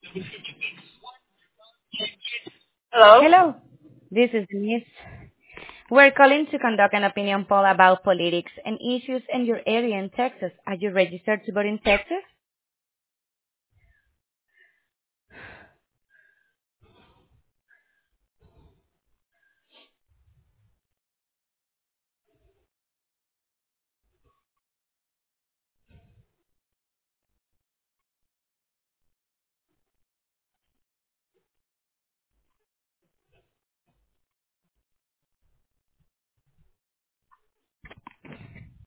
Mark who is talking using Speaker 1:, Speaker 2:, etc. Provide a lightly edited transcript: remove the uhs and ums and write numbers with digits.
Speaker 1: Hello?
Speaker 2: Hello, this is Denise. We're calling to conduct an opinion poll about politics and issues in your area in Texas. Are you registered to vote in Texas?